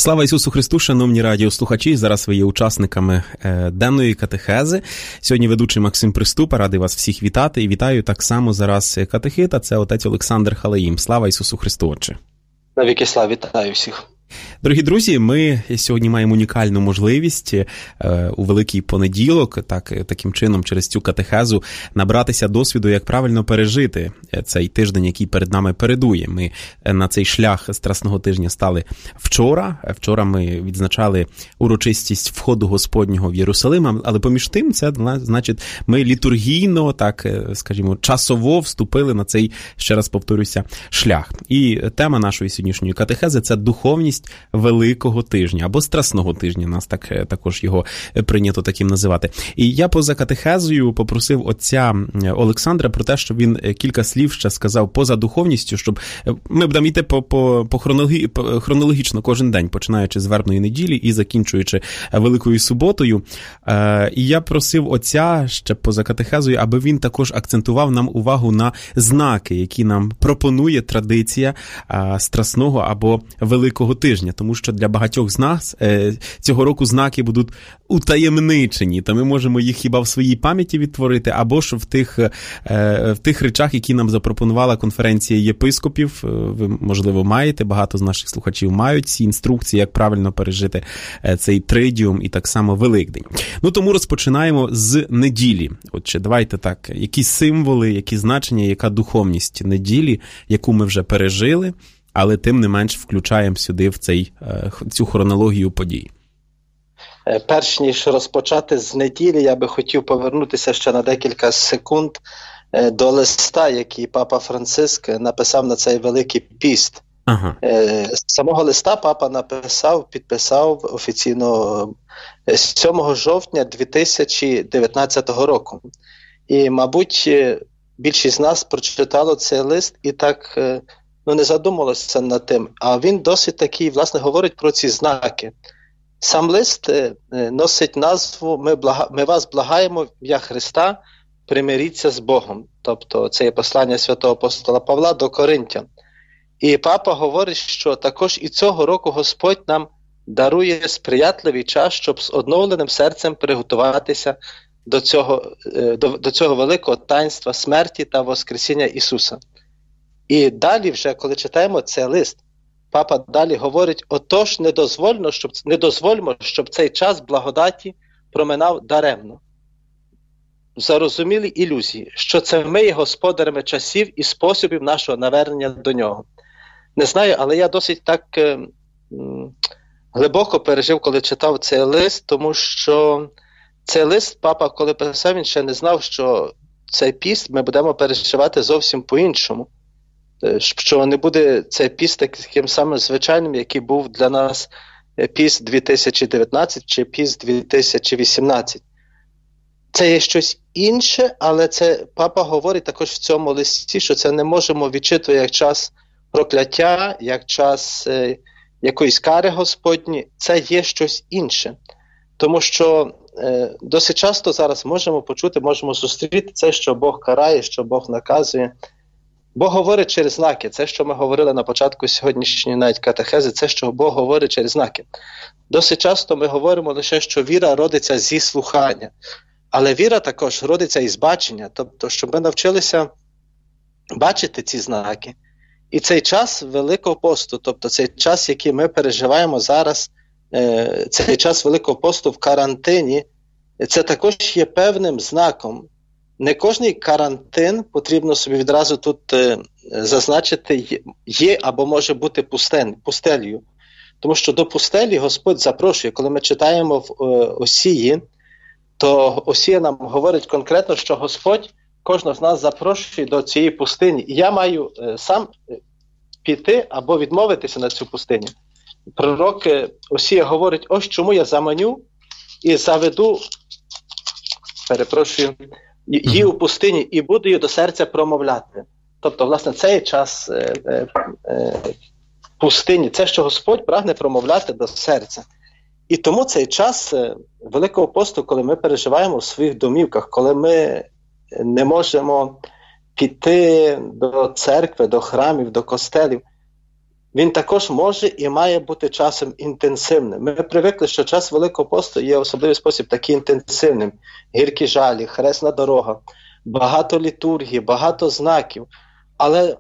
Слава Ісусу Христу, шановні радіослухачі, зараз ви є учасниками денної катехези. Сьогодні ведучий Максим Приступа, радий вас всіх вітати. І вітаю так само зараз катехита, це отець Олександр Халаїм. Слава Ісусу Христу, Отче. Навіки слава, вітаю всіх. Дорогі друзі, ми сьогодні маємо унікальну можливість у Великий понеділок, таким чином, через цю катехезу, набратися досвіду, як правильно пережити цей тиждень, який перед нами передує. Ми на цей шлях Страсного тижня стали вчора. Вчора ми відзначали урочистість входу Господнього в Єрусалим, але поміж тим, це, значить, ми літургійно, так, скажімо, часово вступили на цей, ще раз повторюся, шлях. І тема нашої сьогоднішньої катехези – це духовність Великого тижня, або Страсного тижня, нас також його прийнято таким називати. І я поза катехезою попросив отця Олександра про те, щоб він кілька слів ще сказав поза духовністю, щоб ми будемо йти хронологічно кожен день, починаючи з вербної неділі і закінчуючи Великою суботою. І я просив отця ще поза катехезою, аби він також акцентував нам увагу на знаки, які нам пропонує традиція Страсного або Великого тижня. Тому що для багатьох з нас цього року знаки будуть утаємничені, то ми можемо їх хіба в своїй пам'яті відтворити, або ж в тих речах, які нам запропонувала конференція єпископів. Ви, можливо, маєте, багато з наших слухачів мають ці інструкції, як правильно пережити цей тридіум і так само Великдень. Ну, тому розпочинаємо з неділі. Отже, давайте так, які символи, які значення, яка духовність неділі, яку ми вже пережили, але тим не менш включаємо сюди в цю хронологію подій. Перш ніж розпочати з неділі, я би хотів повернутися ще на декілька секунд до листа, який Папа Франциск написав на цей Великий піст. Ага. З самого листа Папа підписав офіційно 7 жовтня 2019 року. І, мабуть, більшість з нас прочитало цей лист і так не задумувалося над тим. А він досить такий, власне, говорить про ці знаки. Сам лист носить назву «Ми вас благаємо, в ім'я Христа, примиріться з Богом». Тобто це є послання святого апостола Павла до Коринтян. І Папа говорить, що також і цього року Господь нам дарує сприятливий час, щоб з одновленим серцем приготуватися до цього великого таїнства смерті та воскресіння Ісуса. І далі вже, коли читаємо цей лист, Папа далі говорить: отож не дозвольмо, щоб цей час благодаті проминав даремно. Зарозумілі ілюзії, що це ми є господарями часів і способів нашого навернення до нього. Не знаю, але я досить так глибоко пережив, коли читав цей лист, тому що цей лист Папа, коли писав, він ще не знав, що цей піст ми будемо переживати зовсім по-іншому. Що не буде цей піст таким самим звичайним, який був для нас піст 2019 чи піст 2018. Це є щось інше, але це Папа говорить також в цьому листі, що це не можемо відчитувати як час прокляття, як час якоїсь кари Господні. Це є щось інше. Тому що досить часто зараз можемо зустріти це, що Бог карає, що Бог наказує. Бог говорить через знаки. Це, що ми говорили на початку сьогоднішньої навіть катехези, це, що Бог говорить через знаки. Досить часто ми говоримо лише, що віра родиться зі слухання. Але віра також родиться із бачення. Тобто, щоб ми навчилися бачити ці знаки. І цей час Великого посту, тобто цей час, який ми переживаємо зараз, цей час Великого посту в карантині, це також є певним знаком. Не кожний карантин, потрібно собі відразу тут зазначити, є або може бути пустелью. Тому що до пустелі Господь запрошує. Коли ми читаємо в Осії, то Осія нам говорить конкретно, що Господь кожного з нас запрошує до цієї пустині. І я маю сам піти або відмовитися на цю пустиню. Пророк Осія говорить: ось чому я заманю і заведу, її у пустині і буду її до серця промовляти. Тобто, власне, цей час пустині, це, що Господь прагне промовляти до серця. І тому цей час Великого посту, коли ми переживаємо в своїх домівках, коли ми не можемо піти до церкви, до храмів, до костелів, він також може і має бути часом інтенсивним. Ми привикли, що час Великого посту є особливий спосіб такий інтенсивним. Гіркі жалі, хресна дорога, багато літургії, багато знаків. Але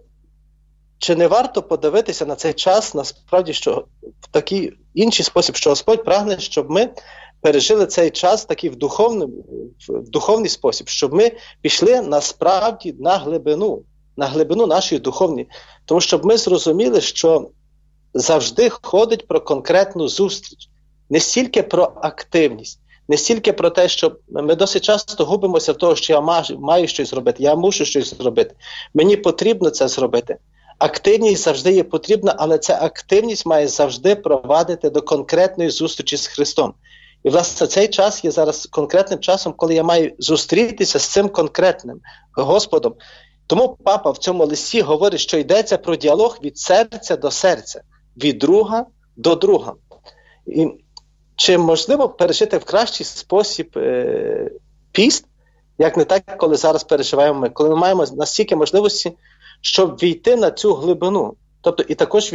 чи не варто подивитися на цей час, насправді, що в такий інший спосіб, що Господь прагне, щоб ми пережили цей час такий в духовний спосіб, щоб ми пішли насправді на глибину нашої духовної. Тому щоб ми зрозуміли, що завжди ходить про конкретну зустріч. Не стільки про активність, не стільки про те, що ми досить часто губимося в того, що я маю щось зробити, я мушу щось зробити, мені потрібно це зробити. Активність завжди є потрібна, але ця активність має завжди провадити до конкретної зустрічі з Христом. І, власне, цей час є зараз конкретним часом, коли я маю зустрітися з цим конкретним Господом. Тому папа в цьому листі говорить, що йдеться про діалог від серця до серця, від друга до друга. І чи можливо пережити в кращий спосіб піст, як не так, коли зараз переживаємо ми, коли ми маємо настільки можливості, щоб війти на цю глибину. Тобто і також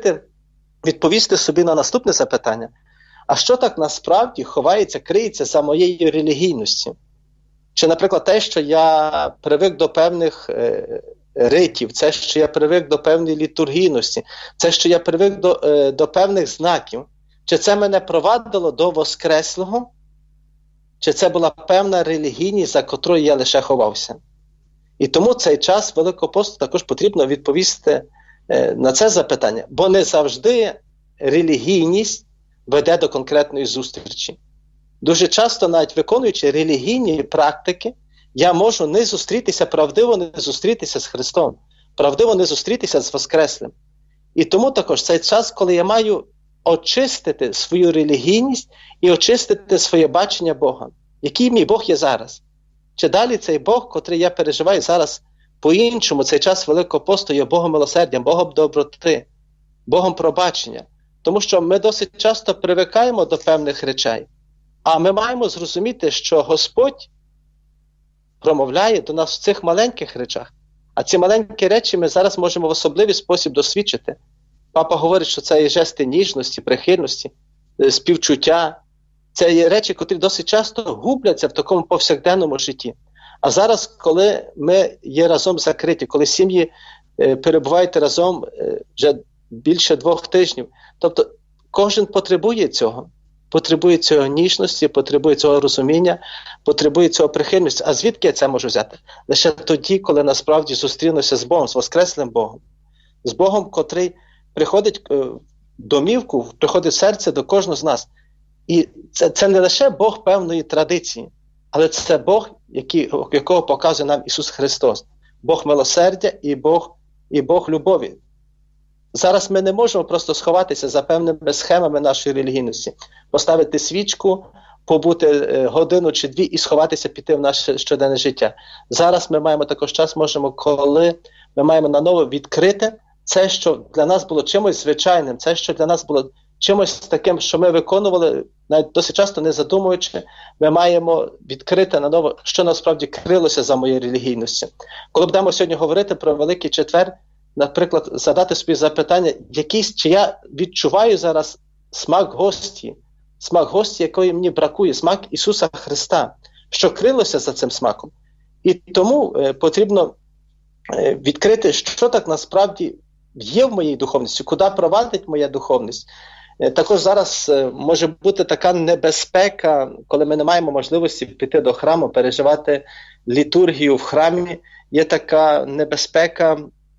відповісти собі на наступне запитання. А що так насправді ховається, криється за моєю релігійністю? Чи, наприклад, те, що я привик до певних ритів, це, що я привик до певної літургійності, це, що я привик до певних знаків, чи це мене провадило до Воскреслого, чи це була певна релігійність, за котрою я лише ховався? І тому цей час Великого посту також потрібно відповісти на це запитання, бо не завжди релігійність веде до конкретної зустрічі. Дуже часто, навіть виконуючи релігійні практики, я можу не зустрітися, правдиво не зустрітися з Христом, правдиво не зустрітися з Воскреслим. І тому також цей час, коли я маю очистити свою релігійність і очистити своє бачення Бога. Який мій Бог є зараз? Чи далі цей Бог, котрий я переживаю зараз по-іншому, цей час Великого посту є Богом милосердя, Богом доброти, Богом пробачення. Тому що ми досить часто привикаємо до певних речей, а ми маємо зрозуміти, що Господь промовляє до нас в цих маленьких речах. А ці маленькі речі ми зараз можемо в особливий спосіб досвідчити. Папа говорить, що це є жести ніжності, прихильності, співчуття. Це є речі, які досить часто губляться в такому повсякденному житті. А зараз, коли ми є разом закриті, коли сім'ї перебувають разом вже більше 2 тижнів, тобто кожен потребує цього. Потребує цього ніжності, потребує цього розуміння, потребує цього прихильності. А звідки я це можу взяти? Лише тоді, коли насправді зустрінуся з Богом, з Воскреслим Богом. З Богом, котрий приходить в домівку, приходить в серце до кожного з нас. І це не лише Бог певної традиції, але це Бог, якого показує нам Ісус Христос. Бог милосердя і Бог любові. Зараз ми не можемо просто сховатися за певними схемами нашої релігійності, поставити свічку, побути годину чи 2 і сховатися, піти в наше щоденне життя. Зараз ми маємо також час, коли ми маємо наново відкрити це, що для нас було чимось звичайним, це, що для нас було чимось таким, що ми виконували, навіть досить часто не задумуючи, ми маємо відкрити наново, що насправді крилося за моєю релігійністю. Коли будемо сьогодні говорити про Великий Четвер, наприклад, задати собі запитання, чи я відчуваю зараз смак гості, якої мені бракує, смак Ісуса Христа, що крилося за цим смаком. І тому потрібно відкрити, що так насправді є в моїй духовності, куди провадить моя духовність. Також зараз може бути така небезпека, коли ми не маємо можливості піти до храму, переживати літургію в храмі, є така небезпека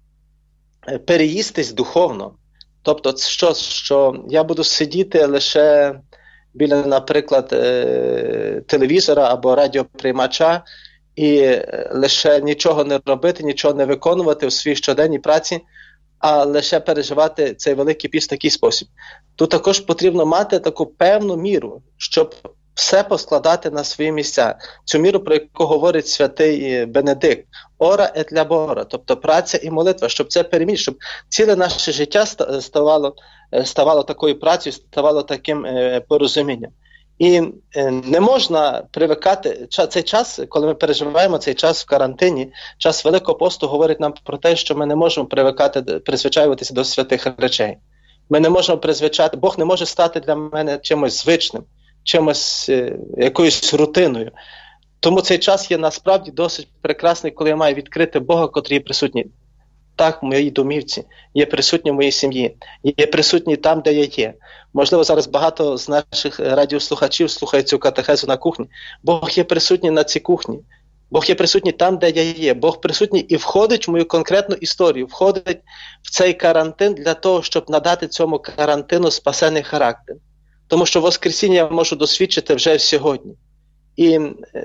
переїстись духовно. Тобто, що я буду сидіти лише біля, наприклад, телевізора або радіоприймача і лише нічого не робити, нічого не виконувати в своїй щоденній праці, а лише переживати цей Великий піст в такий спосіб. Тут також потрібно мати таку певну міру, щоб все поскладати на свої місця. Цю міру, про яку говорить святий Бенедикт. Ора et labora, тобто праця і молитва, щоб це перемінити, щоб ціле наше життя ставало такою працею, ставало таким порозумінням. І не можна привикати, цей час, коли ми переживаємо цей час в карантині, час Великого посту говорить нам про те, що ми не можемо привикати, призвичаюватися до святих речей. Ми не можемо призвичати, Бог не може стати для мене чимось звичним, чимось, якоюсь рутиною. Тому цей час є насправді досить прекрасний, коли я маю відкрити Бога, котрий є присутній так в моїй домівці, є присутній в моїй сім'ї, є присутній там, де я є. Можливо, зараз багато з наших радіослухачів слухають цю катехезу на кухні. Бог є присутній на цій кухні. Бог є присутній там, де я є. Бог присутній і входить в мою конкретну історію, входить в цей карантин для того, щоб надати цьому карантину спасений характер. Тому що Воскресіння я можу досвідчити вже сьогодні. І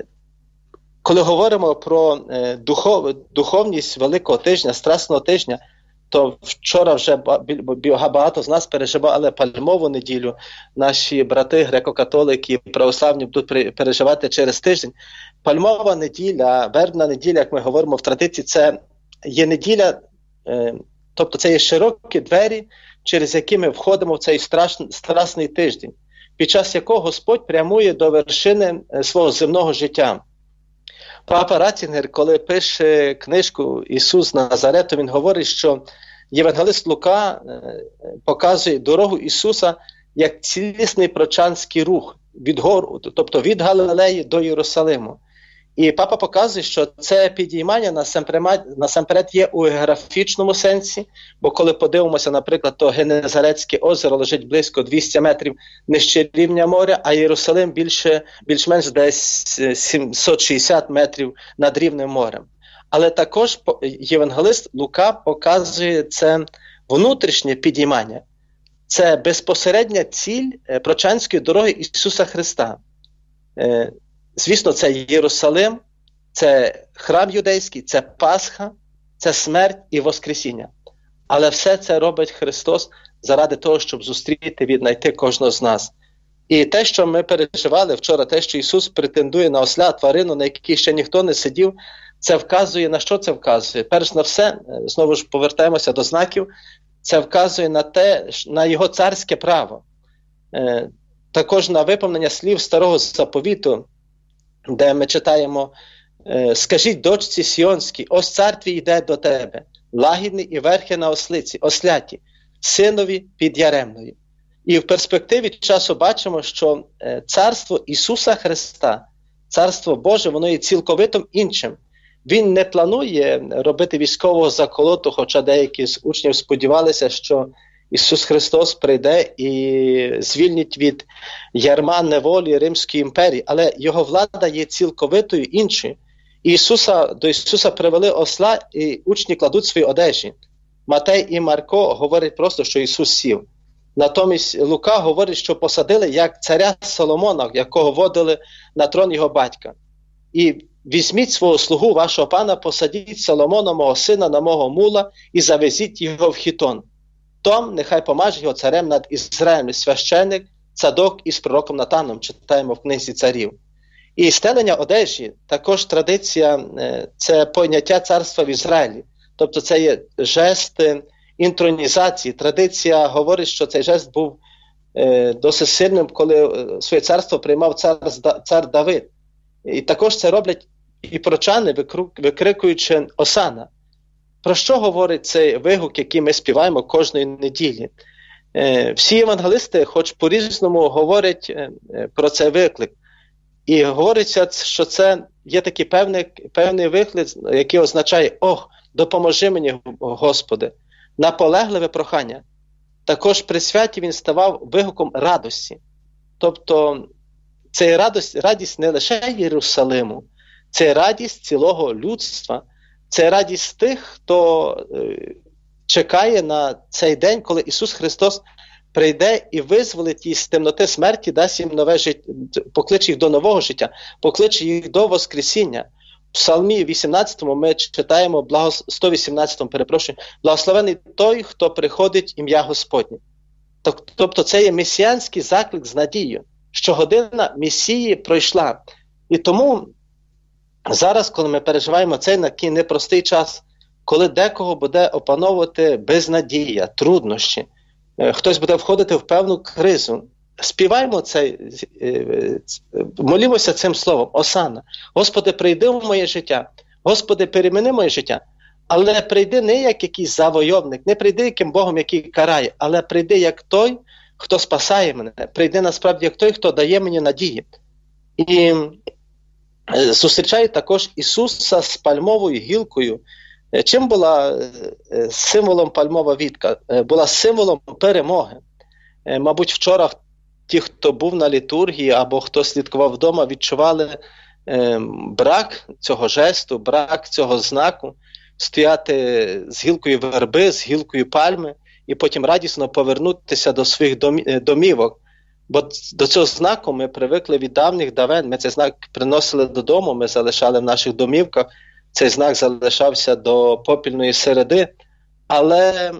коли говоримо про духовність Великого тижня, Страсного тижня, то вчора вже багато з нас переживали Пальмову неділю. Наші брати греко-католики, православні будуть переживати через тиждень. Пальмова неділя, вербна неділя, як ми говоримо в традиції, це є неділя, тобто це є широкі двері, через які ми входимо в цей страсний тиждень, під час якого Господь прямує до вершини свого земного життя. Папа Ратцінгер, коли пише книжку «Ісус з Назарету», він говорить, що євангелист Лука показує дорогу Ісуса як цілісний прочанський рух, тобто від Галилеї до Єрусалиму. І папа показує, що це підіймання насамперед є у географічному сенсі, бо коли подивимося, наприклад, то Генезарецьке озеро лежить близько 200 метрів нижче рівня моря, а Єрусалим більш-менш десь 760 метрів над рівнем морем. Але також євангелист Лука показує це внутрішнє підіймання. Це безпосередня ціль прочанської дороги Ісуса Христа. Звісно, це Єрусалим, це храм юдейський, це Пасха, це смерть і Воскресіння. Але все це робить Христос заради того, щоб зустріти, віднайти кожного з нас. І те, що ми переживали вчора, те, що Ісус претендує на осля, тварину, на якій ще ніхто не сидів, це вказує, на що це вказує? Перш на все, знову ж повертаємося до знаків, це вказує на те, на Його царське право. Також на виповнення слів Старого Заповіту, де ми читаємо: «Скажіть дочці Сіонській, ось цар твій йде до тебе, лагідний і верхи на ослиці, осляті, синові підяремної». І в перспективі часу бачимо, що царство Ісуса Христа, царство Боже, воно є цілковито іншим. Він не планує робити військового заколоту, хоча деякі з учнів сподівалися, що Ісус Христос прийде і звільнить від ярма неволі Римської імперії, але Його влада є цілковитою іншою. До Ісуса привели осла, і учні кладуть свої одежі. Матей і Марко говорять просто, що Ісус сів. Натомість Лука говорить, що посадили як царя Соломона, якого водили на трон його батька. І візьміть свого слугу, вашого пана, посадіть Соломона, мого сина, на мого мула, і завезіть його в Хітон. Том нехай помаже його царем над Ізраїлем, священик Цадок із пророком Натаном, читаємо в книзі царів. І стелення одежі, також традиція, це поняття царства в Ізраїлі. Тобто це є жест інтронізації. Традиція говорить, що цей жест був досить сильним, коли своє царство приймав цар Давид. І також це роблять і прочани, викрикуючи «Осана». Про що говорить цей вигук, який ми співаємо кожної неділі? Всі євангелисти, хоч по-різному, говорять про цей виклик. І говориться, що це є такий певний виклик, який означає «Ох, допоможи мені, Господи!» Наполегливе прохання. Також при святі він ставав вигуком радості. Тобто це радість не лише Єрусалиму, це радість цілого людства, це радість тих, хто чекає на цей день, коли Ісус Христос прийде і визволить їх з темноти смерті, дасть їм нове життя, покличе їх до нового життя, покличе їх до Воскресіння. В Псалмі 18 ми читаємо, 118, «Благословений той, хто приходить ім'я Господнє». Тобто це є месіанський заклик з надією, що година Месії пройшла. І тому зараз, коли ми переживаємо цей такий непростий час, коли декого буде опановувати безнадія, труднощі, хтось буде входити в певну кризу, співаємо молімося цим словом, Осанна. Господи, прийди в моє життя. Господи, перемени моє життя. Але прийди не як якийсь завойовник, не прийди яким Богом, який карає, але прийди як той, хто спасає мене. Прийди насправді як той, хто дає мені надії. І зустрічає також Ісуса з пальмовою гілкою. Чим була символом пальмова вітка? Була символом перемоги. Мабуть, вчора ті, хто був на літургії або хто слідкував вдома, відчували брак цього жесту, брак цього знаку, стояти з гілкою верби, з гілкою пальми і потім радісно повернутися до своїх домівок. Бо до цього знаку ми привикли від давніх давен, ми цей знак приносили додому, ми залишали в наших домівках, цей знак залишався до попільної середи, але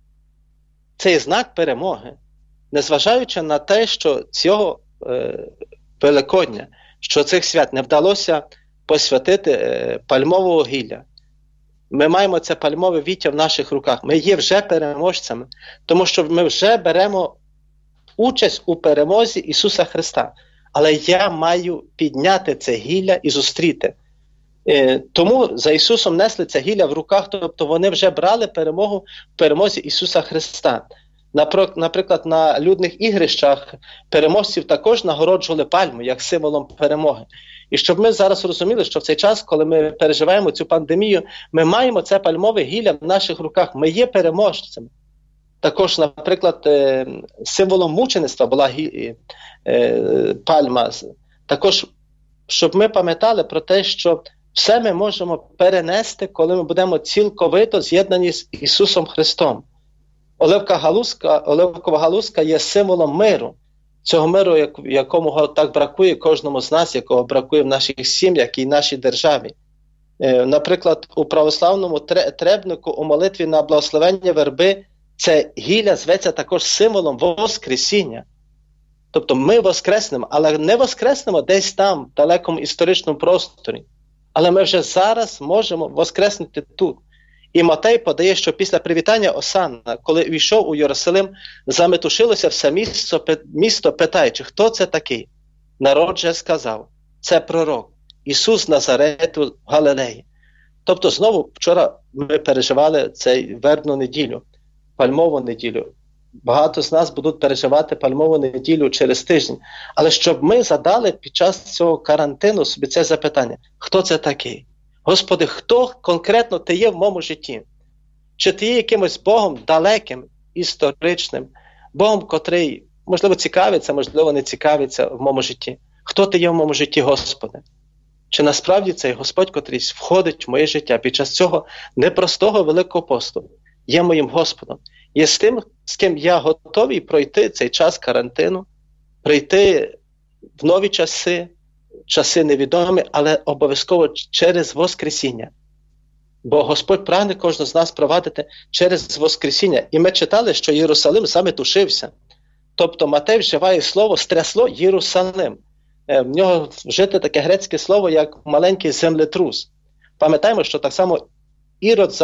цей знак перемоги, незважаючи на те, що цього Великодня, що цих свят не вдалося посвятити пальмового гілля, ми маємо це пальмове віття в наших руках, ми є вже переможцями, тому що ми вже беремо участь у перемозі Ісуса Христа. Але я маю підняти це гілля і зустріти. Тому за Ісусом несли це гілля в руках, тобто вони вже брали перемогу в перемозі Ісуса Христа. Наприклад, на людних ігрищах переможців також нагороджували пальму, як символом перемоги. І щоб ми зараз розуміли, що в цей час, коли ми переживаємо цю пандемію, ми маємо це пальмове гілля в наших руках, ми є переможцями. Також, наприклад, символом мучеництва була пальма. Також, щоб ми пам'ятали про те, що все ми можемо перенести, коли ми будемо цілковито з'єднані з Ісусом Христом. Оливкова галузка є символом миру. Цього миру, якому так бракує кожному з нас, якого бракує в наших сім'ях і в нашій державі. Наприклад, у православному требнику у молитві на благословення верби це гілля зветься також символом воскресіння. Тобто ми воскреснемо, але не воскреснемо десь там, в далекому історичному просторі. Але ми вже зараз можемо воскреснути тут. І Матей подає, що після привітання Осанна, коли війшов у Єрусалим, заметушилося все місто, питаючи, хто це такий? Народ же сказав, це пророк, Ісус Назарету Галилеї. Тобто знову вчора ми переживали цей вербну неділю, пальмову неділю. Багато з нас будуть переживати пальмову неділю через тиждень. Але щоб ми задали під час цього карантину собі це запитання, хто це такий? Господи, хто конкретно ти є в моєму житті? Чи ти є якимось Богом далеким, історичним, Богом, котрий, можливо, цікавиться, можливо, не цікавиться в моєму житті? Хто ти є в моєму житті, Господи? Чи насправді цей Господь, котрий входить в моє життя під час цього непростого Великого посту, є моїм Господом? Є з тим, з ким я готовий пройти цей час карантину, прийти в нові часи невідомі, але обов'язково через Воскресіння. Бо Господь прагне кожного з нас провадити через Воскресіння. І ми читали, що Єрусалим заметушився. Тобто Матей вживає слово «стрясло Єрусалим». В нього вжите таке грецьке слово, як маленький землетрус. Пам'ятаємо, що так само Ірод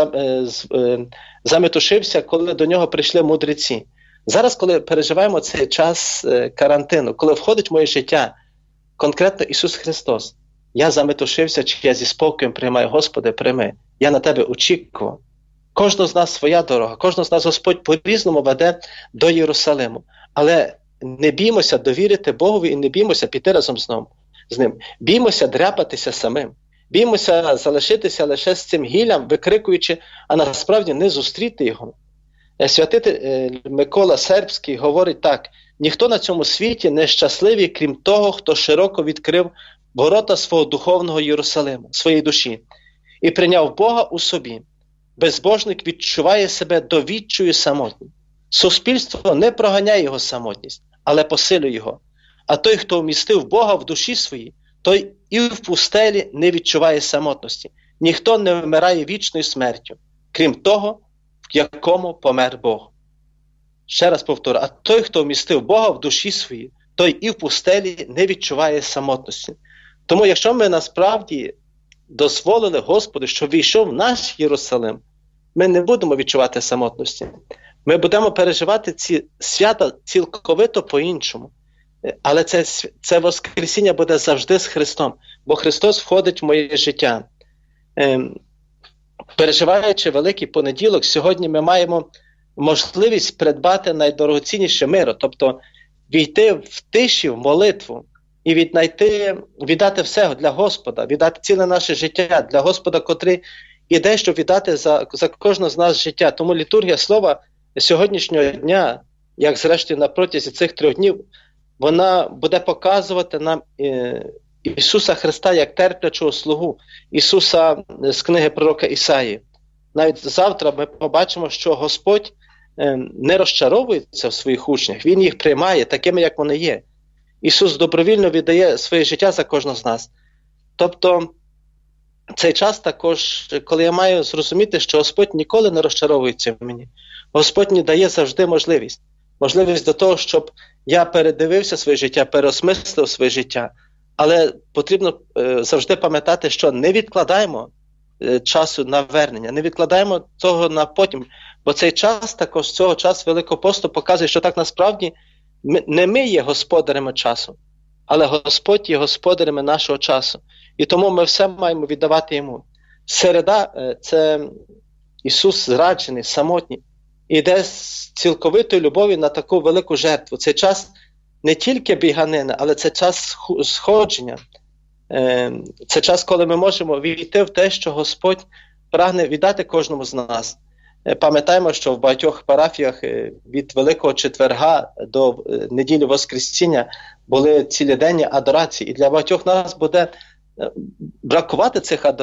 заметушився, коли до нього прийшли мудреці. Зараз, коли переживаємо цей час карантину, коли входить в моє життя конкретно Ісус Христос, я заметушився, чи я зі спокоєм приймаю, Господи, прийми, я на Тебе очікував. Кожного з нас своя дорога, кожного з нас Господь по-різному веде до Єрусалиму. Але не біймося довірити Богові і не біймося піти разом з Ним. Біймося дряпатися самим. Біймося залишитися лише з цим гіллям, викрикуючи, а насправді не зустріти його. Святитель Микола Сербський говорить так: ніхто на цьому світі не щасливий, крім того, хто широко відкрив ворота свого духовного Єрусалиму, своєї душі, і прийняв Бога у собі. Безбожник відчуває себе довідчою самотнім. Суспільство не проганяє його самотність, але посилює його. А той, хто вмістив Бога в душі своїй, той і в пустелі не відчуває самотності. Ніхто не вмирає вічною смертю, крім того, в якому помер Бог. Ще раз повторю, а той, хто вмістив Бога в душі своїй, той і в пустелі не відчуває самотності. Тому якщо ми насправді дозволили Господу, щоб війшов в наш Єрусалим, ми не будемо відчувати самотності. Ми будемо переживати ці свята цілковито по-іншому. Але це Воскресіння буде завжди з Христом, бо Христос входить в моє життя. Переживаючи Великий понеділок, сьогодні ми маємо можливість придбати найдорогоцінніше миро, тобто війти в тиші, в молитву і віддати все для Господа, віддати ціле наше життя для Господа, котрий іде, щоб віддати за кожного з нас життя. Тому літургія слова сьогоднішнього дня, як зрештою на протязі цих 3 днів, вона буде показувати нам Ісуса Христа як терплячого слугу, Ісуса з книги пророка Ісаї. Навіть завтра ми побачимо, що Господь не розчаровується в своїх учнях, Він їх приймає такими, як вони є. Ісус добровільно віддає своє життя за кожного з нас. Тобто, цей час також, коли я маю зрозуміти, що Господь ніколи не розчаровується в мені. Господь мені дає завжди можливість до того, щоб я передивився своє життя, переосмислив своє життя. Але потрібно завжди пам'ятати, що не відкладаємо часу на вернення, не відкладаємо цього на потім. Бо цей час, також цього часу Великого посту показує, що так насправді не ми є господарями часу, але Господь є господарями нашого часу. І тому ми все маємо віддавати Йому. Середа – це Ісус зраджений, самотній, іде з цілковитою любов'ю на таку велику жертву. Цей час не тільки біганина, але це час сходження. Це час, коли ми можемо війти в те, що Господь прагне віддати кожному з нас. Пам'ятаємо, що в багатьох парафіях від Великого Четверга до неділі Воскресіння були цілоденні адорації. І для багатьох нас буде бракувати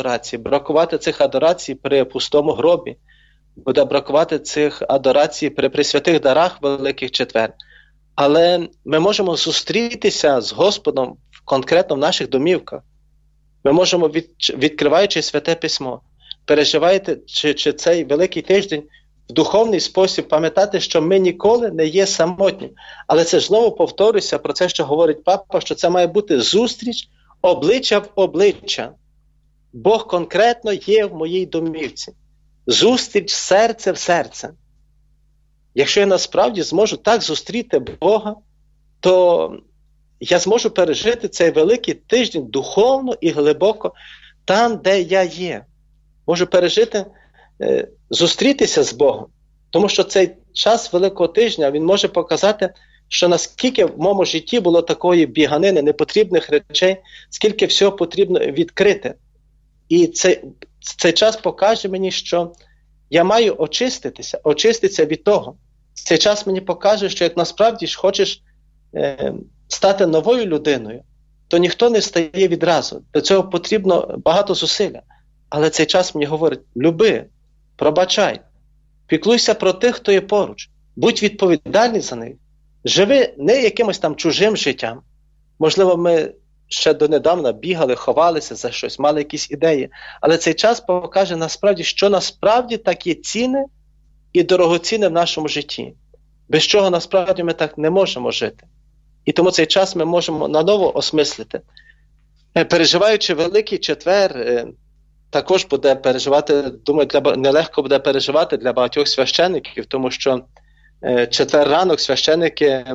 цих адорацій при пустому гробі, буде бракувати цих адорацій при пресвятих дарах Великих Четвер. Але ми можемо зустрітися з Господом конкретно в наших домівках. Ми можемо, відкриваючи Святе Письмо, переживаєте чи цей Великий тиждень в духовний спосіб, пам'ятати, що ми ніколи не є самотні. Але це ж знову повторюся про це, що говорить Папа, що це має бути зустріч обличчя в обличчя. Бог конкретно є в моїй домівці. Зустріч серце в серце. Якщо я насправді зможу так зустріти Бога, то я зможу пережити цей великий тиждень духовно і глибоко там, де я є. Можу пережити, зустрітися з Богом. Тому що цей час Великого тижня, він може показати, що наскільки в моєму житті було такої біганини, непотрібних речей, скільки всього потрібно відкрити. І цей час покаже мені, що я маю очиститися від того. Цей час мені покаже, що як насправді ж хочеш стати новою людиною, то ніхто не стає відразу. Для цього потрібно багато зусилля. Але цей час мені говорить: люби, пробачай, піклуйся про тих, хто є поруч, будь відповідальний за них, живи не якимось там чужим життям. Можливо, ми ще донедавна бігали, ховалися за щось, мали якісь ідеї. Але цей час покаже насправді, що насправді так є цінне і дорогоцінне в нашому житті. Без чого насправді ми так не можемо жити. І тому цей час ми можемо наново осмислити. Переживаючи Великий Четвер, також буде переживати, думаю, нелегко буде переживати для багатьох священиків, тому що четвер ранок священики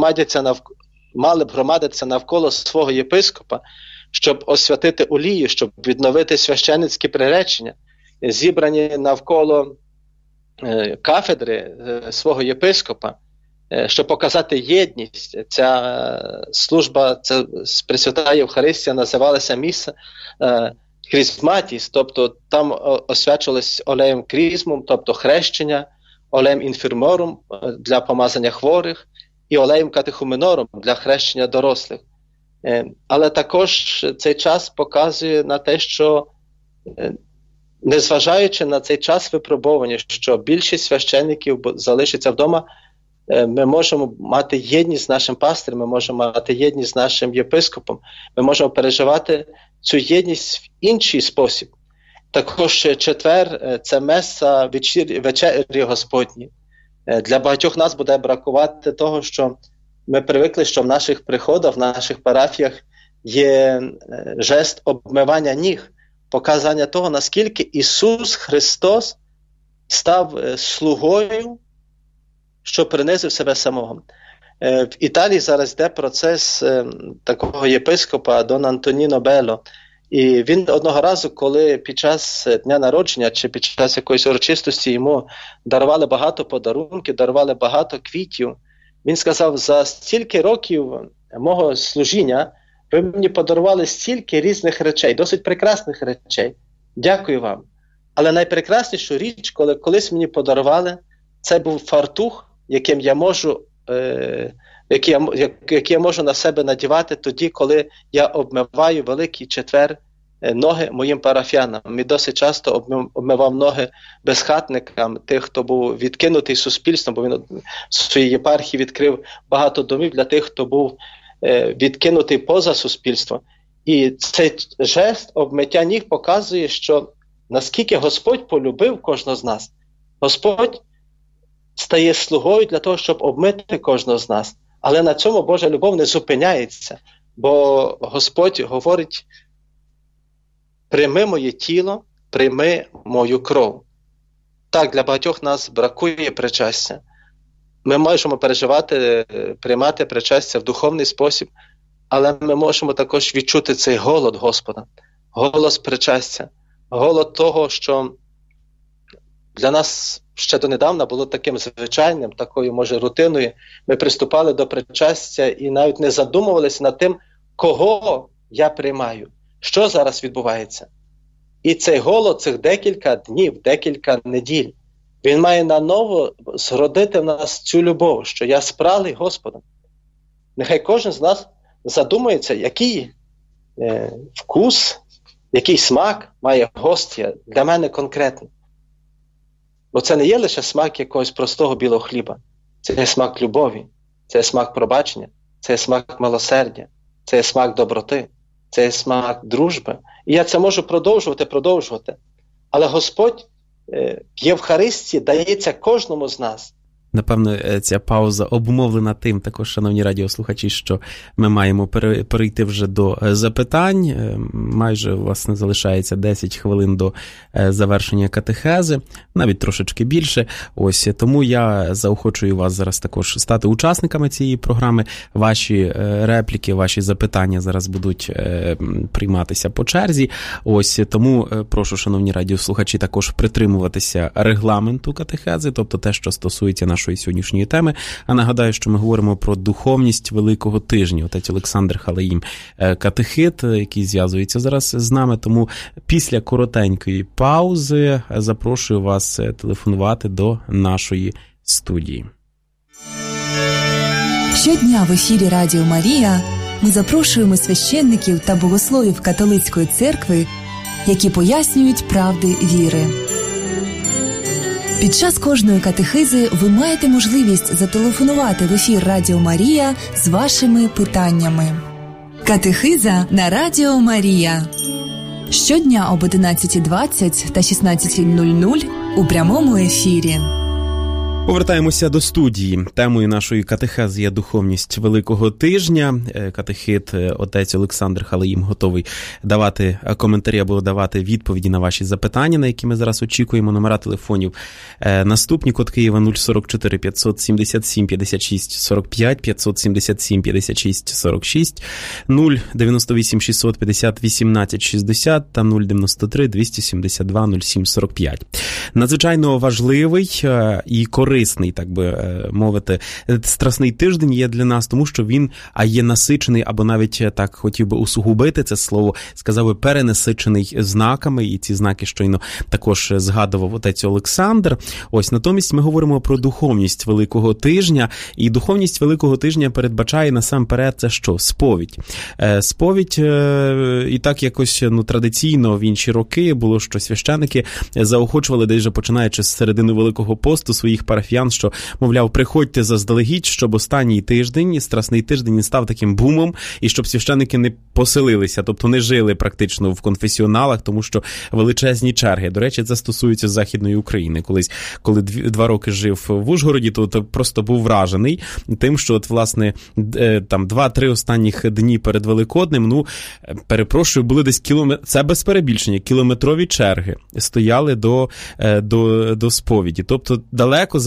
мали б громадитися навколо свого єпископа, щоб освятити олію, щоб відновити священицькі приречення, зібрані навколо кафедри свого єпископа, щоб показати єдність. Ця служба, ця Пресвята Євхаристія називалася міса Крізматіс, тобто там освячувалось олеєм крізмом, тобто хрещення, олеєм інфірморум для помазання хворих і олеєм катехуменорум для хрещення дорослих. Але також цей час показує на те, що незважаючи на цей час випробування, що більшість священників залишиться вдома, ми можемо мати єдність з нашим пастирем, ми можемо мати єдність з нашим єпископом, ми можемо переживати цю єдність в інший спосіб. Також четвер – це меса вечері Господні. Для багатьох нас буде бракувати того, що ми привикли, що в наших приходах, в наших парафіях є жест обмивання ніг, показання того, наскільки Ісус Христос став слугою, що принизив себе самого. В Італії зараз йде процес такого єпископа Дон Антоніно Белло. І він одного разу, коли під час дня народження чи під час якоїсь урочистості йому дарували багато подарунків, дарували багато квітів, він сказав: за стільки років мого служіння ви мені подарували стільки різних речей, досить прекрасних речей. Дякую вам. Але найпрекраснішу річ, коли колись мені подарували, це був фартух, який я можу на себе надівати тоді, коли я обмиваю Великий Четвер ноги моїм парафіянам. Ми досить часто обмивав ноги безхатникам, тих, хто був відкинутий суспільством, бо він в своїй єпархії відкрив багато домів для тих, хто був відкинутий поза суспільством. І цей жест обмиття ніг показує, що наскільки Господь полюбив кожного з нас. Господь стає слугою для того, щоб обмити кожного з нас. Але на цьому Божа любов не зупиняється, бо Господь говорить: прийми моє тіло, прийми мою кров. Так, для багатьох нас бракує причастя. Ми можемо переживати, приймати причастя в духовний спосіб, але ми можемо також відчути цей голод Господа, голос причастя, голод того, що для нас ще донедавна було таким звичайним, такою, може, рутиною. Ми приступали до причастя і навіть не задумувалися над тим, кого я приймаю, що зараз відбувається. І цей голод цих декілька днів, декілька неділь, він має наново зродити в нас цю любов, що я спраглий Господом. Нехай кожен з нас задумається, який вкус, який смак має гостя для мене конкретно. Бо це не є лише смак якогось простого білого хліба. Це є смак любові, це є смак пробачення, це є смак милосердя, це є смак доброти, це є смак дружби. І я це можу продовжувати. Але Господь в Євхаристії дається кожному з нас. Напевно, ця пауза обумовлена тим, також, шановні радіослухачі, що ми маємо перейти вже до запитань. Майже, власне, залишається 10 хвилин до завершення катехези, навіть трошечки більше. Ось, тому я заохочую вас зараз також стати учасниками цієї програми. Ваші репліки, ваші запитання зараз будуть прийматися по черзі. Ось, тому прошу, шановні радіослухачі, також притримуватися регламенту катехези, тобто те, що стосується нашої сьогоднішньої теми. А нагадаю, що ми говоримо про духовність Великого Тижня. Отець Олександр Халаїм, катехит, який зв'язується зараз з нами. Тому після коротенької паузи запрошую вас телефонувати до нашої студії. Щодня в ефірі Радіо Марія ми запрошуємо священників та богословів католицької церкви, які пояснюють правди віри. Під час кожної катехизи ви маєте можливість зателефонувати в ефір Радіо Марія з вашими питаннями. Катехиза на Радіо Марія. Щодня об 11:20 та 16:00 у прямому ефірі. Повертаємося до студії. Темою нашої катехези є духовність Великого Тижня. Катехит отець Олександр Халаїм готовий давати коментарі або давати відповіді на ваші запитання, на які ми зараз очікуємо. Номера телефонів наступні: код Києва 044 577 56 45, 577 56 46, 098 650 18 60 та 093 272 07 45. Надзвичайно важливий і корисний, так би мовити, Страсний тиждень є для нас, тому що він є насичений, або навіть так хотів би усугубити це слово, сказав би, перенасичений знаками, і ці знаки щойно також згадував отець Олександр. Ось, натомість ми говоримо про духовність Великого Тижня, і духовність Великого Тижня передбачає насамперед це що? Сповідь. Сповідь, і так якось традиційно в інші роки було, що священики заохочували, десь вже починаючи з середини Великого посту, своїх парафіян, що, мовляв, приходьте заздалегідь, щоб останній тиждень, Страсний тиждень, не став таким бумом, і щоб священники не поселилися, тобто не жили практично в конфесіоналах, тому що величезні черги. До речі, це стосується Західної України. Колись, коли 2 роки жив в Ужгороді, то просто був вражений тим, що, от, власне, там 2-3 останніх дні перед Великоднем, перепрошую, були десь це без перебільшення, кілометрові черги стояли до сповіді. Тобто далеко за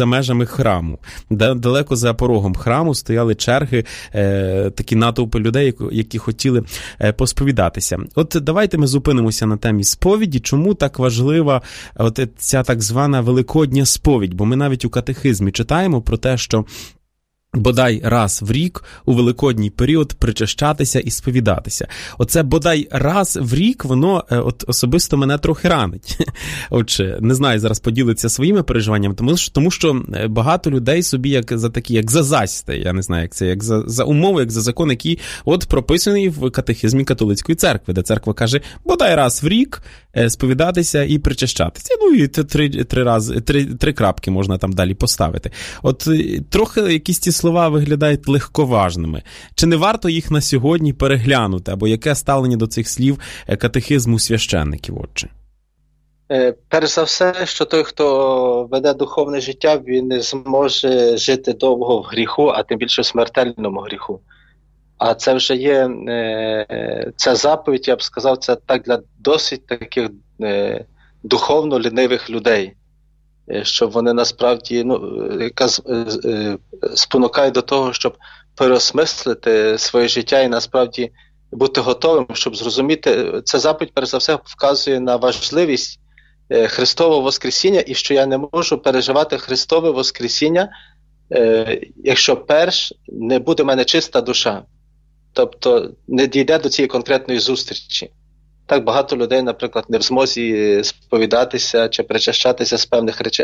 поза межами храму. Далеко за порогом храму стояли черги, такі натовпи людей, які хотіли посповідатися. От давайте ми зупинимося на темі сповіді. Чому так важлива от ця так звана великодня сповідь? Бо ми навіть у катехизмі читаємо про те, що бодай раз в рік у великодній період причащатися і сповідатися. Оце бодай раз в рік, воно от особисто мене трохи ранить. Отже, не знаю, зараз поділиться своїми переживаннями, тому що багато людей собі як за засідки, я не знаю, як це, як за умови, як за закон, який от прописаний в катехизмі католицької церкви, де церква каже, бодай раз в рік сповідатися і причащатися. Ну і три крапки можна там далі поставити. От трохи якісь ці слова виглядають легковажними. Чи не варто їх на сьогодні переглянути? Або яке ставлення до цих слів катехизму священників, отче? Перш за все, що той, хто веде духовне життя, він не зможе жити довго в гріху, а тим більше в смертельному гріху. А це вже є, ця заповідь, я б сказав, це так для досить таких духовно лінивих людей, щоб вони насправді, яка спонукає до того, щоб переосмислити своє життя і насправді бути готовим, щоб зрозуміти, ця заповідь, перш за все, вказує на важливість Христового Воскресіння і що я не можу переживати Христове Воскресіння, якщо перш не буде в мене чиста душа. Тобто не дійде до цієї конкретної зустрічі. Так багато людей, наприклад, не в змозі сповідатися чи причащатися з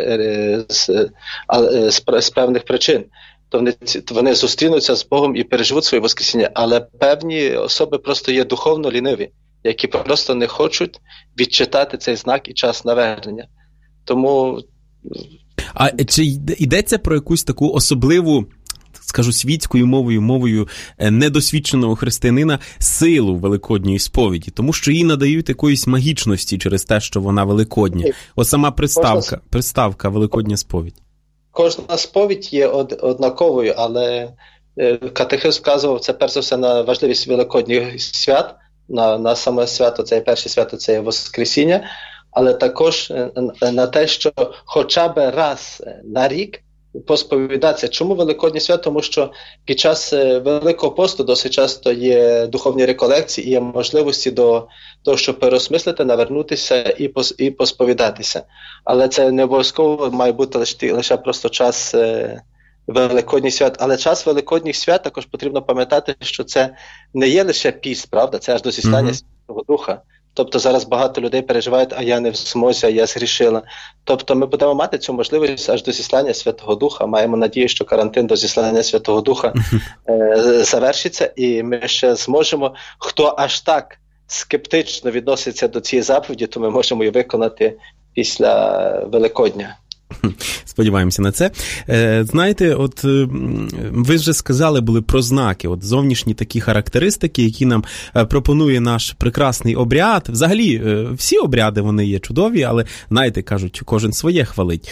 певних причин. То вони зустрінуться з Богом і переживуть своє Воскресіння, але певні особи просто є духовно ліниві, які просто не хочуть відчитати цей знак і час навернення. Тому... А чи йдеться про якусь таку особливу, скажу світською мовою недосвідченого християнина силу великодньої сповіді, тому що їй надають якоїсь магічності через те, що вона великодня. Ось сама приставка великодня сповідь. Кожна сповідь є однаковою, але катехизм вказував це перш за все на важливість великодніх свят, на саме свято, це перше свято, це Воскресіння, але також на те, що хоча б раз на рік посповідатися. Чому Великодні свято? Тому що під час Великого посту досить часто є духовні реколекції і є можливості до того, щоб переосмислити, навернутися і посповідатися. Але це не обов'язково має бути лише просто час Великодніх свят. Але час Великодніх свят також потрібно пам'ятати, що це не є лише піст, правда? Це аж до зіслання Святого Духа. Тобто зараз багато людей переживають, а я не в змозі, а я згрішила. Тобто ми будемо мати цю можливість аж до зіслання Святого Духа. Маємо надію, що карантин до зіслання Святого Духа завершиться, і ми ще зможемо, хто аж так скептично відноситься до цієї заповіді, то ми можемо її виконати після Великодня. Сподіваємося на це. Знаєте, от ви вже сказали були про знаки, от зовнішні такі характеристики, які нам пропонує наш прекрасний обряд. Взагалі, всі обряди, вони є чудові, але, знаєте, кажуть, кожен своє хвалить.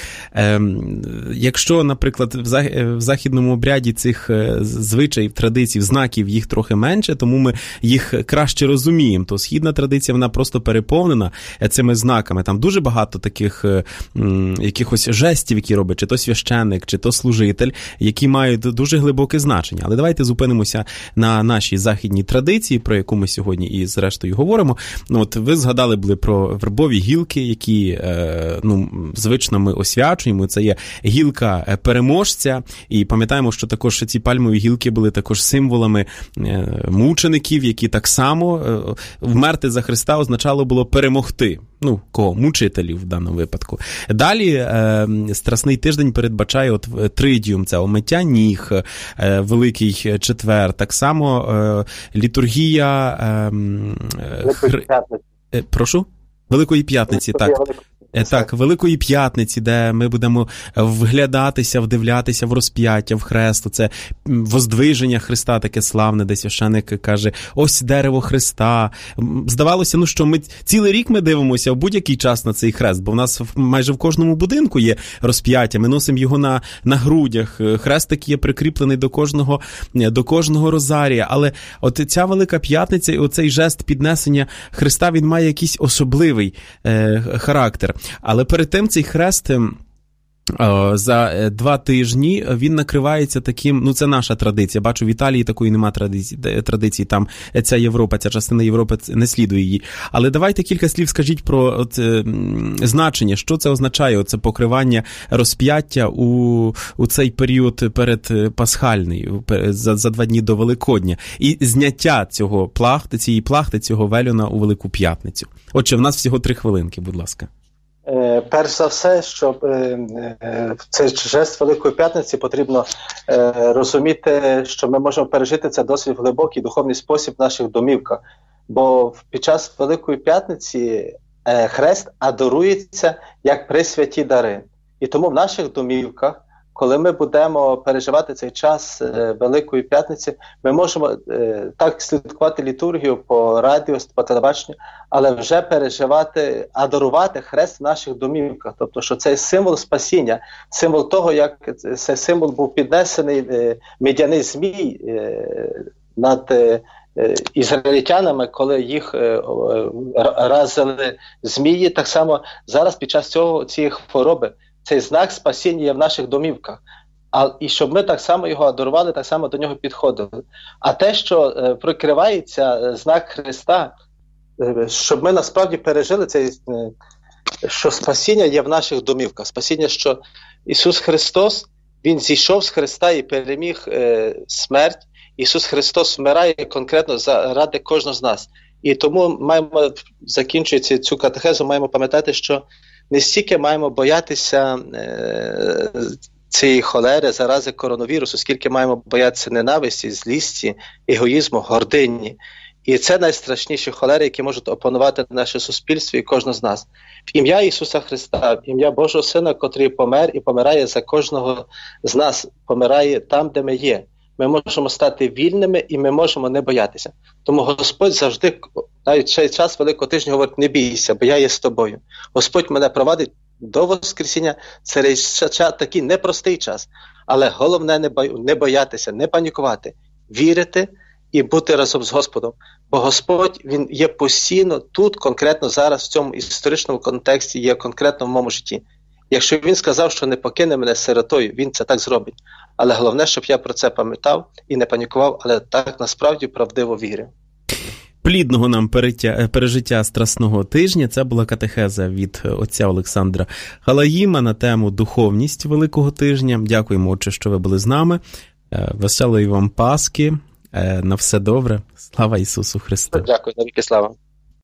Якщо, наприклад, в західному обряді цих звичаїв, традицій, знаків їх трохи менше, тому ми їх краще розуміємо, то східна традиція, вона просто переповнена цими знаками. Там дуже багато таких якихось жестів, які робить чи то священник, чи то служитель, які мають дуже глибоке значення. Але давайте зупинимося на нашій західній традиції, про яку ми сьогодні і зрештою говоримо. От ви згадали були про вербові гілки, які звично ми освячуємо. Це є гілка переможця. І пам'ятаємо, що також ці пальмові гілки були також символами мучеників, які так само вмерти за Христа означало було перемогти. Кого? Мучителів в даному випадку. Далі Страсний тиждень передбачає тридіум, це омиття ніг, Великий четвер, так само літургія Прошу? Великої п'ятниці, так. Так, Великої п'ятниці, де ми будемо вглядатися, вдивлятися в розп'яття, в хрест, це воздвиження Христа таке славне, де священик каже, ось дерево Христа. Здавалося, що ми цілий рік ми дивимося в будь-який час на цей хрест, бо в нас майже в кожному будинку є розп'яття, ми носимо його на грудях, хрестик є прикріплений до кожного розарія, але от ця Велика п'ятниця і оцей жест піднесення Христа, він має якийсь особливий характер. Але перед тим цей хрест за 2 тижні він накривається таким, це наша традиція, бачу, в Італії такої нема традиції, там ця Європа, ця частина Європи не слідує її. Але давайте кілька слів скажіть про значення, що це означає, це покривання розп'яття у цей період перед Пасхальний, за 2 дні до Великодня, і зняття цієї плахти, цього велюна у Велику П'ятницю. Отже, в нас всього 3 хвилинки, будь ласка. Перш за все, щоб в цей жест Великої П'ятниці потрібно розуміти, що ми можемо пережити це досить глибокий духовний спосіб в наших домівках. Бо під час Великої П'ятниці хрест адорується як присвяті дари. І тому в наших домівках, коли ми будемо переживати цей час Великої П'ятниці, ми можемо так слідкувати літургію по радіо, по телебаченню, але вже переживати, адорувати хрест в наших домівках. Тобто, що це символ спасіння, символ того, як цей символ був піднесений медяний змій над ізраїльтянами, коли їх разили змії. Так само зараз під час цієї хвороби цей знак спасіння є в наших домівках. І щоб ми так само його адорували, так само до нього підходили. А те, що прикривається знак Христа, щоб ми насправді пережили цей, що спасіння є в наших домівках. Спасіння, що Ісус Христос, Він зійшов з Христа і переміг смерть. Ісус Христос вмирає конкретно заради кожного з нас. І тому маємо, закінчуючи цю катехезу, маємо пам'ятати, що не стільки маємо боятися цієї холери, зарази коронавірусу, скільки маємо боятися ненависті, злісті, егоїзму, гордині. І це найстрашніші холери, які можуть опанувати наше суспільство і кожного з нас. В ім'я Ісуса Христа, в ім'я Божого Сина, котрий помер і помирає за кожного з нас, помирає там, де ми є. Ми можемо стати вільними і ми можемо не боятися. Тому Господь завжди, навіть в цей час Великого тижня, говорить: не бійся, бо я є з тобою. Господь мене провадить до Воскресіння. Це такий непростий час. Але головне не боятися, не панікувати, вірити і бути разом з Господом. Бо Господь, Він є постійно тут, конкретно зараз, в цьому історичному контексті, є конкретно в моєму житті. Якщо Він сказав, що не покине мене сиротою, Він це так зробить. Але головне, щоб я про це пам'ятав і не панікував, але так насправді правдиво вірив. Плідного нам пережиття Страсного тижня. Це була катехеза від отця Олександра Галаїма на тему «Духовність Великого тижня». Дякуємо, отче, що ви були з нами. Веселої вам Пасхи. На все добре. Слава Ісусу Христу. Дякую, навіки слава.